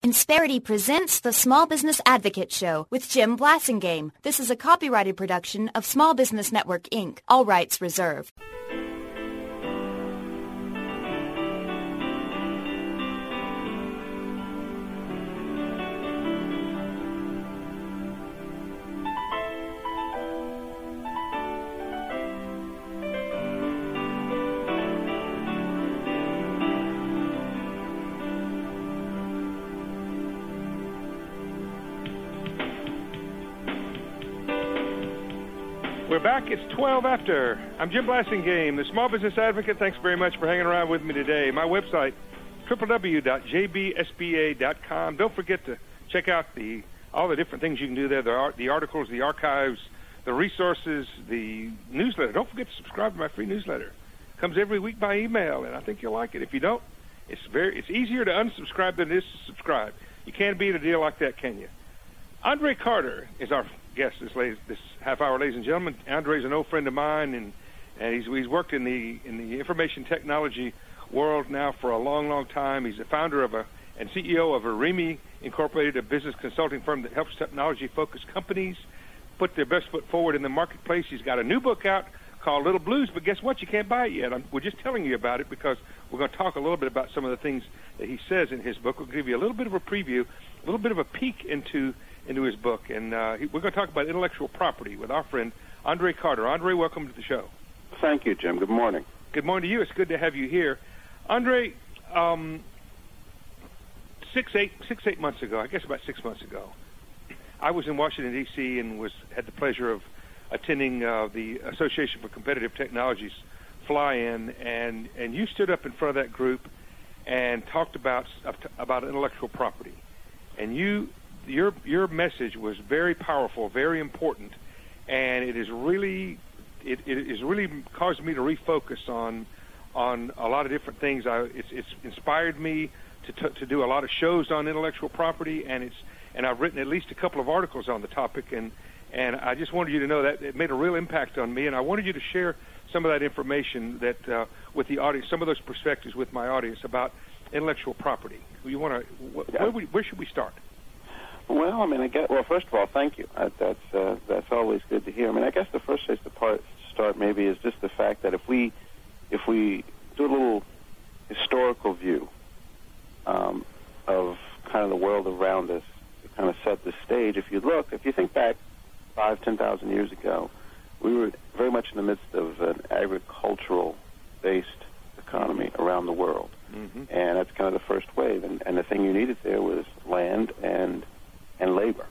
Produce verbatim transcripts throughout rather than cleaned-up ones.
Insperity presents the Small Business Advocate Show with Jim Blasingame. This is a copyrighted production of Small Business Network, Incorporated. All rights reserved. We're back. It's twelve after. I'm Jim Blasingame, the Small Business Advocate. Thanks very much for hanging around with me today. My website, w w w dot j b s b a dot com. Don't forget to check out the all the different things you can do there, the, art, the articles, the archives, the resources, the newsletter. Don't forget to subscribe to my free newsletter. It comes every week by email, and I think you'll like it. If you don't, it's very it's easier to unsubscribe than it is to subscribe. You can't beat a deal like that, can you? Andre Carter is our guest this late, this half hour, ladies and gentlemen. Andre's an old friend of mine, and and he's he's worked in the in the information technology world now for a long, long time. He's the founder of a and C E O of Arimi Incorporated, a business consulting firm that helps technology-focused companies put their best foot forward in the marketplace. He's got a new book out called Little Blues, but guess what? You can't buy it yet. I'm, we're just telling you about it because we're going to talk a little bit about some of the things that he says in his book. We'll give you a little bit of a preview, a little bit of a peek into into his book, and uh, he, we're going to talk about intellectual property with our friend Andre Carter. Andre, welcome to the show. Thank you, Jim. Good morning. Good morning to you. It's good to have you here. Andre, um, six, eight, six, eight months ago, I guess about six months ago, I was in Washington, D C, and was had the pleasure of attending uh, the Association for Competitive Technologies fly-in, and, and you stood up in front of that group and talked about about intellectual property. And you Your your message was very powerful, very important, and it is really it, it is really caused me to refocus on on a lot of different things. I, it's, it's inspired me to t- to do a lot of shows on intellectual property, and it's and I've written at least a couple of articles on the topic, and and I just wanted you to know that it made a real impact on me, and I wanted you to share some of that information that uh, with the audience, some of those perspectives with my audience about intellectual property. You want to wh- yeah. where, we, where should we start? Well, I mean, I guess, well, first of all, thank you. Uh, that's uh, that's always good to hear. I mean, I guess the first place to part, start maybe is just the fact that if we if we do a little historical view um, of kind of the world around us to kind of set the stage, if you look, if you think back five, ten thousand years ago, we were very much in the midst of an agricultural-based economy around the world, mm-hmm. and that's kind of the first wave. And, and the thing you needed there was land and and labor.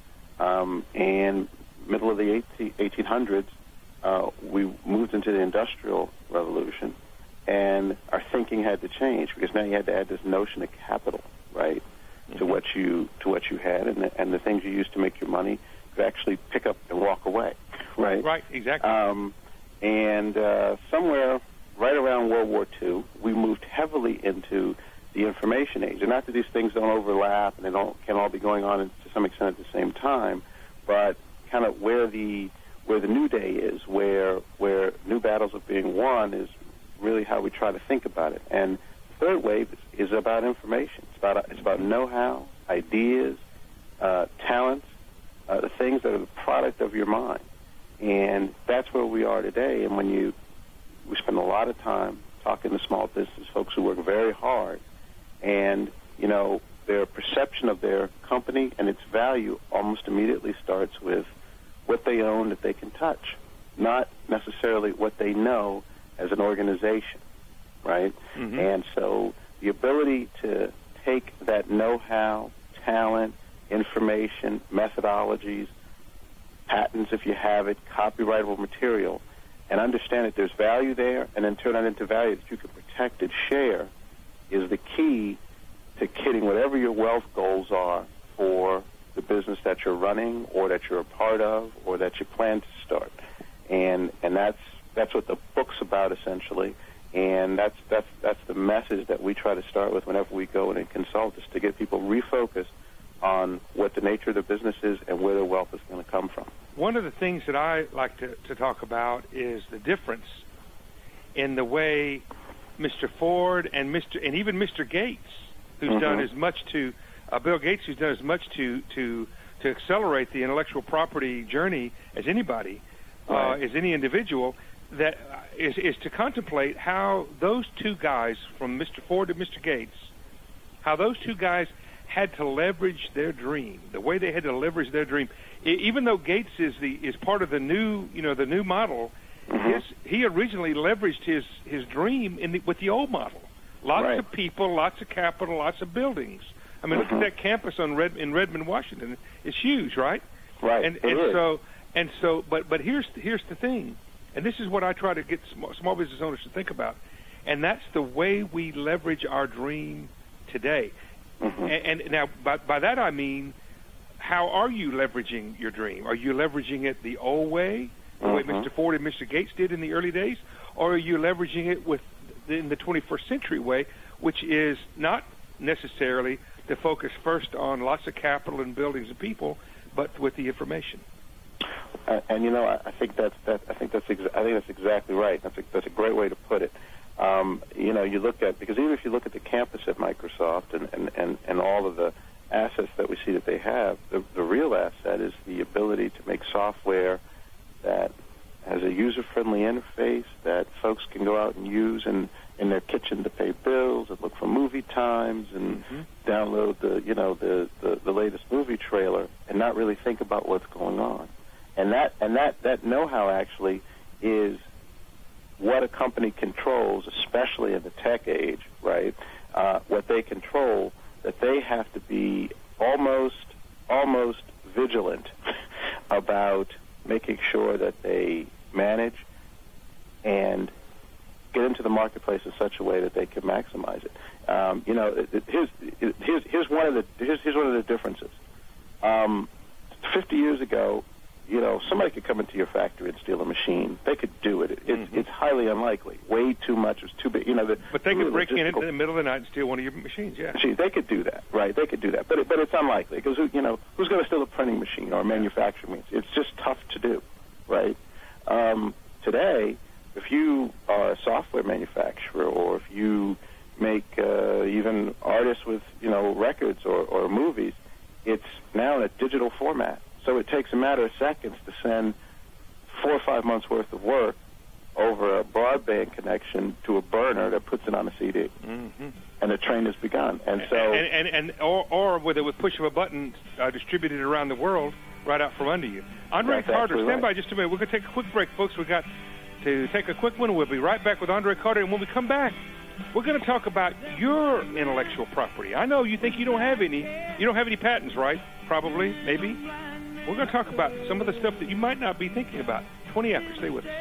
Um, and middle of the eighteen hundreds, uh, we moved into the Industrial Revolution, and our thinking had to change because now you had to add this notion of capital, right, mm-hmm. to what you to what you had, and the, and the things you used to make your money could actually pick up and walk away, right? Right, exactly. Um, and uh, somewhere right around World War Two, we moved heavily into the information age. And not that these things don't overlap and they don't can all be going on to some extent at the same time, but kind of where the where the new day is, where where new battles are being won is really how we try to think about it. And the third wave is, is about information. It's about it's about know-how, ideas, uh, talents, uh, the things that are the product of your mind. And that's where we are today. And when you we spend a lot of time talking to small business folks who work very hard, and, you know, their perception of their company and its value almost immediately starts with what they own that they can touch, not necessarily what they know as an organization, right? Mm-hmm. And so the ability to take that know-how, talent, information, methodologies, patents if you have it, copyrightable material, and understand that there's value there, and then turn that into value that you can protect and share is the key to hitting whatever your wealth goals are for the business that you're running or that you're a part of or that you plan to start. And and that's that's what the book's about essentially. And that's that's that's the message that we try to start with whenever we go in and consult, is to get people refocused on what the nature of the business is and where their wealth is going to come from. One of the things that I like to, to talk about is the difference in the way Mister Ford and Mister and even Mister Gates, who's mm-hmm. done as much to uh, Bill Gates, who's done as much to to to accelerate the intellectual property journey as anybody, right. uh, as any individual, that is, is to contemplate how those two guys, from Mister Ford to Mister Gates, how those two guys had to leverage their dream, the way they had to leverage their dream. I, even though Gates is the is part of the new, you know, the new model, mm-hmm. his, he originally leveraged his his dream in the, with the old model. Lots right. of people, lots of capital, lots of buildings. I mean, mm-hmm. look at that campus on Red, in Redmond, Washington. It's huge, right? Right. And, it and is. so and so, but but here's here's the thing, and this is what I try to get small, small business owners to think about, and that's the way we leverage our dream today. Mm-hmm. And, and now, by, by that I mean, how are you leveraging your dream? Are you leveraging it the old way, the mm-hmm. way Mister Ford and Mister Gates did in the early days, or are you leveraging it with in the twenty-first century way, which is not necessarily to focus first on lots of capital and buildings and people, but with the information? Uh, and you know, I, I think that's that. I think that's exa- I think that's exactly right. That's a, that's a great way to put it. Um, you know, you look at because even if you look at the campus at Microsoft and, and, and, and all of the assets that we see that they have, the, the real asset is the ability to make software that has a user-friendly interface that folks can go out and use in, in their kitchen to pay bills and look for movie times and mm-hmm. download the you know the, the, the latest movie trailer and not really think about what's going on. And that and that, that know-how actually is what a company controls, especially in the tech age, right? Uh, what they control, that they have to be almost almost vigilant about making sure that they manage and get into the marketplace in such a way that they can maximize it. Um, you know, it, it, here's, it, here's here's one of the here's, here's one of the differences. Um, Fifty years ago, you know, somebody could come into your factory and steal a machine. They could do it. it it's, mm-hmm. it's highly unlikely. Way too much. It's too big. You know, the, but they could break in in logistical- the middle of the night and steal one of your machines. Yeah, Gee, they could do that, right? They could do that, but it, but it's unlikely because you know who's going to steal a printing machine or a manufacturing machine? It's just tough to do, right? Um, today, if you are a software manufacturer or if you make uh, even artists with you know records or, or movies, it's now in a digital format. So it takes a matter of seconds to send four or five months' worth of work over a broadband connection to a burner that puts it on a C D. mm-hmm. And the train has begun. And so, and and, and or, or with it with push of a button, uh, distributed around the world, right out from under you. Andre That's Carter, absolutely stand right. by just a minute. We're going to take a quick break, folks. We got to take a quick one. We'll be right back with Andre Carter, and when we come back, we're going to talk about your intellectual property. I know you think you don't have any. You don't have any patents, right? Probably, maybe. We're going to talk about some of the stuff that you might not be thinking about. twenty after. Stay with us.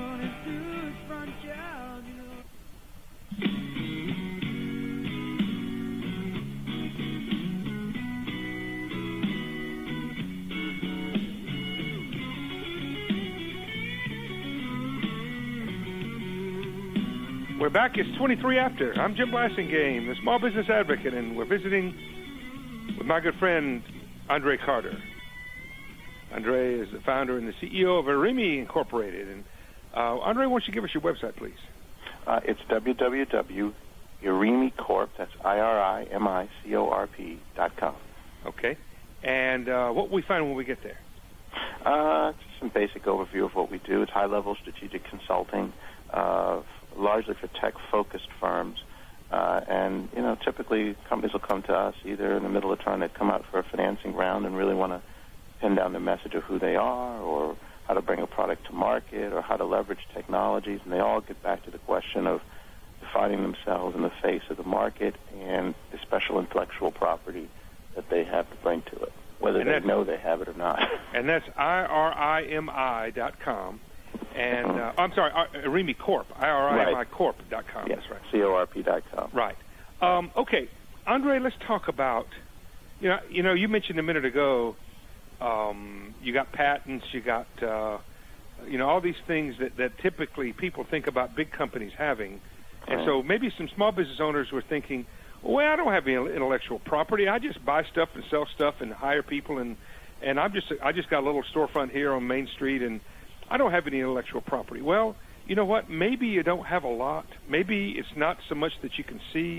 We're back. It's twenty-three after. I'm Jim Blasingame, the small business advocate, and we're visiting with my good friend Andre Carter. Andre is the founder and the C E O of Irimi Incorporated. And uh, Andre, why don't you give us your website, please? Uh, it's w w w dot irimi corp, that's I R I M I C O R P dot com. Okay. And uh, what will we find when we get there? Uh, just some basic overview of what we do. It's high-level strategic consulting, uh, largely for tech-focused firms. Uh, and, you know, typically companies will come to us either in the middle of trying to come out for a financing round and really want to pin down the message of who they are or how to bring a product to market or how to leverage technologies. And they all get back to the question of defining themselves in the face of the market and the special intellectual property that they have to bring to it, whether they know they have it or not. And that's I R I M I dot com. And, uh, I'm sorry, Irimi Corp, I R I M I Corp dot com. Yes, That's right. C O R P dot com. Right. Um, okay, Andre, let's talk about, you know, you know, you mentioned a minute ago, um, you got patents, you got, uh, you know, all these things that, that typically people think about big companies having. And so maybe some small business owners were thinking, well, I don't have any intellectual property. I just buy stuff and sell stuff and hire people, and, and I'm just I just got a little storefront here on Main Street, and I don't have any intellectual property. Well, you know what? Maybe you don't have a lot. Maybe it's not so much that you can see,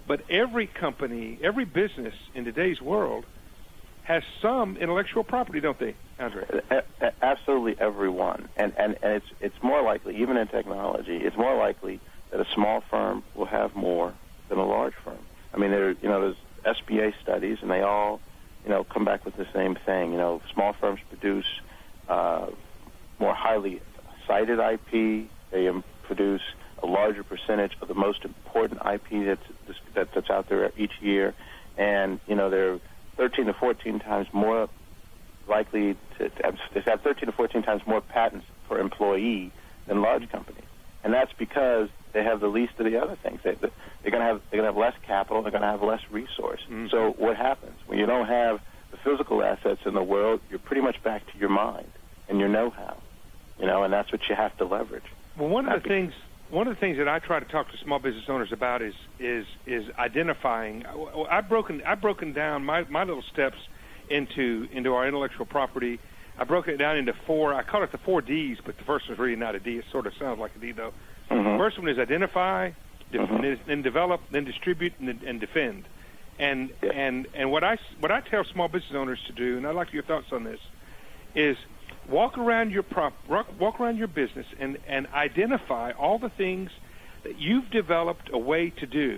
But every company, every business in today's world has some intellectual property, don't they, Andre? A- a- absolutely every one. And, and, and it's, it's more likely, even in technology, it's more likely that a small firm will have more than a large firm. I mean, there, you know, there's S B A studies, and they all, you know, come back with the same thing. You know, small firms produce uh, more highly cited I P. They um, produce a larger percentage of the most important I P that's, that, that's out there each year. And, you know, they're thirteen to fourteen times more likely to, to have thirteen to fourteen times more patents per employee than large companies. And that's because they have the least of the other things. They, they're going to have they're going to have less capital. They're going to have less resource. Mm-hmm. So what happens when you don't have the physical assets in the world? You're pretty much back to your mind and your know-how, you know, and that's what you have to leverage. Well, one of the things one of the things that I try to talk to small business owners about is is is identifying. I've broken I've broken down my, my little steps into into our intellectual property. I broke it down into four. I call it the four Ds, but the first one's really not a D. It sort of sounds like a D, though. Mm-hmm. The first one is identify, de- mm-hmm. then develop, then distribute, and, and defend. And yeah. and and what I what I tell small business owners to do, and I'd like your thoughts on this, is walk around your prop, walk, walk around your business and, and identify all the things that you've developed a way to do,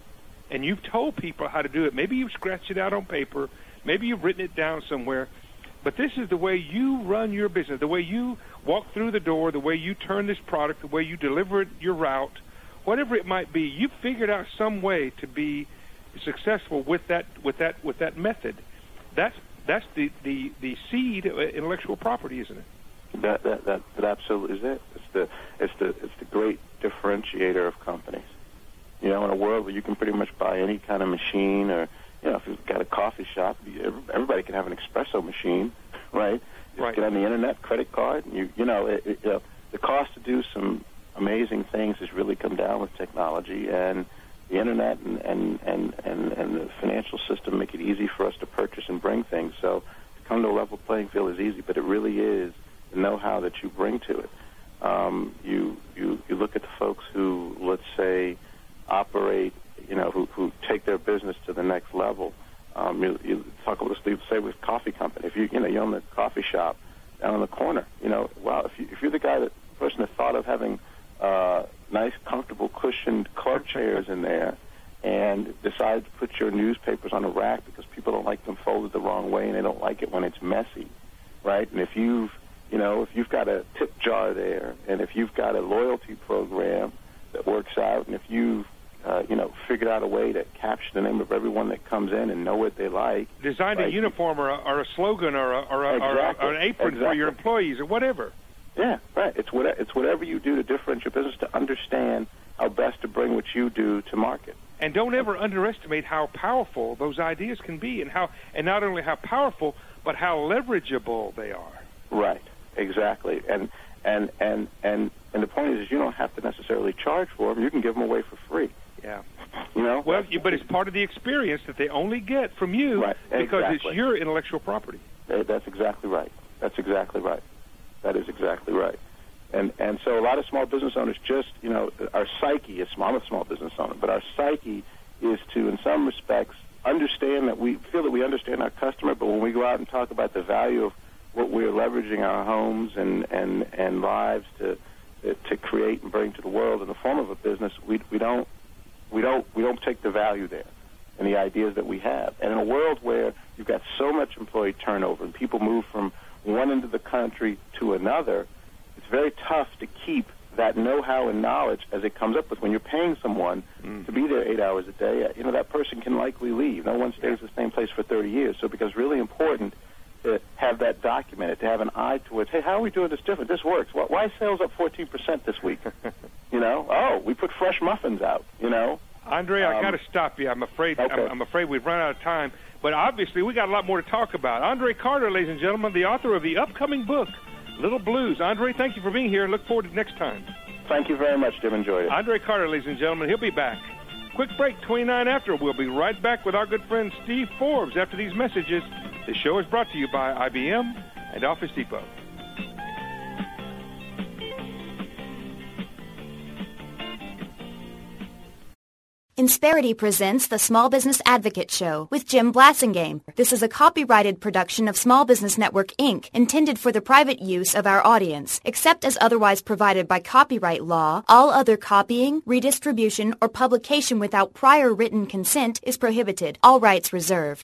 and you've told people how to do it. Maybe you've scratched it out on paper, maybe you've written it down somewhere, but this is the way you run your business, the way you walk through the door, the way you turn this product, the way you deliver it, your route, whatever it might be. You've figured out some way to be successful with that with that with that method. That's That's the, the, the seed of intellectual property, isn't it? That that that, that absolutely is it. It's the it's the it's the great differentiator of companies. You know, in a world where you can pretty much buy any kind of machine, or you know, if you've got a coffee shop, everybody can have an espresso machine, right? Just right. Get on the internet, credit card, and you you know, it, it, you know, the cost to do some amazing things has really come down with technology, and the internet and, and, and, and, and the financial system make it easy for us to purchase and bring things. So to come to a level playing field is easy, but it really is the know-how that you bring to it. Um, you, you you look at the folks who, let's say, operate, you know, who, who take their business to the next level. Um, you, you talk about, say, with coffee company. If you you know you own the coffee shop down in the corner, you know, wow, if you if you're the guy that the person that thought of having uh, nice, comfortable, cushioned club chairs in there, and decide to put your newspapers on a rack because people don't like them folded the wrong way, and they don't like it when it's messy, right? And if you've, you know, if you've got a tip jar there, and if you've got a loyalty program that works out, and if you've, uh, you know, figured out a way to capture the name of everyone that comes in and know what they like, designed right? a uniform or a, or a slogan or a, or, a, exactly. or, a, or an apron exactly. for your employees or whatever. Yeah, right. It's what it's whatever you do to differentiate your business, to understand how best to bring what you do to market. And don't ever underestimate how powerful those ideas can be, and how and not only how powerful, but how leverageable they are. Right. Exactly. And and and and and the point is, is you don't have to necessarily charge for them. You can give them away for free. Yeah. You know. Well, but it's part of the experience that they only get from you right. because exactly. it's your intellectual property. That's exactly right. That's exactly right. That is exactly right. And and so a lot of small business owners just, you know, our psyche is small. I'm a small business owner, but our psyche is to, in some respects, understand that we feel that we understand our customer, but when we go out and talk about the value of what we're leveraging our homes and, and, and lives to to create and bring to the world in the form of a business, we we don't we don't we don't take the value there and the ideas that we have. And in a world where you've got so much employee turnover and people move from one end of the country to another, it's very tough to keep that know-how and knowledge as it comes up with. When you're paying someone mm. to be there eight hours a day, you know, that person can likely leave. No one stays in the same place for thirty years. So it becomes really important to have that documented, to have an eye towards, hey, how are we doing this different? This works. Why is sales up fourteen percent this week? You know, oh, we put fresh muffins out, you know. Andre, um, I got to stop you. I'm afraid okay. I'm, I'm afraid we've run out of time. But obviously, we got a lot more to talk about. Andre Carter, ladies and gentlemen, the author of the upcoming book, Little Blues. Andre, thank you for being here. Look forward to next time. Thank you very much, Jim. Enjoyed it. Andre Carter, ladies and gentlemen, he'll be back. Quick break, twenty-nine after. We'll be right back with our good friend Steve Forbes after these messages. This show is brought to you by I B M and Office Depot. Insperity presents the Small Business Advocate Show with Jim Blasingame. This is a copyrighted production of Small Business Network, Incorporated, intended for the private use of our audience. Except as otherwise provided by copyright law, all other copying, redistribution, or publication without prior written consent is prohibited. All rights reserved.